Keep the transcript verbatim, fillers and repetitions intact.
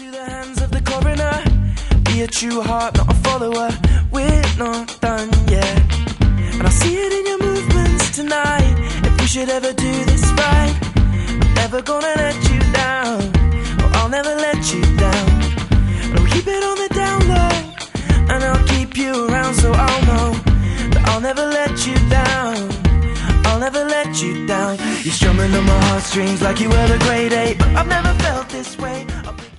into the hands of the coroner. Be a true heart, not a follower. We're not done yet, and I see it in your movements tonight. If we should ever do this right, I'm never gonna let you down. Oh, I'll never let you down. And I'll keep it on the down low, and I'll keep you around so I'll know that I'll never let you down. I'll never let you down. You're strumming on my heartstrings like you were the grade eight, but I've never felt this way.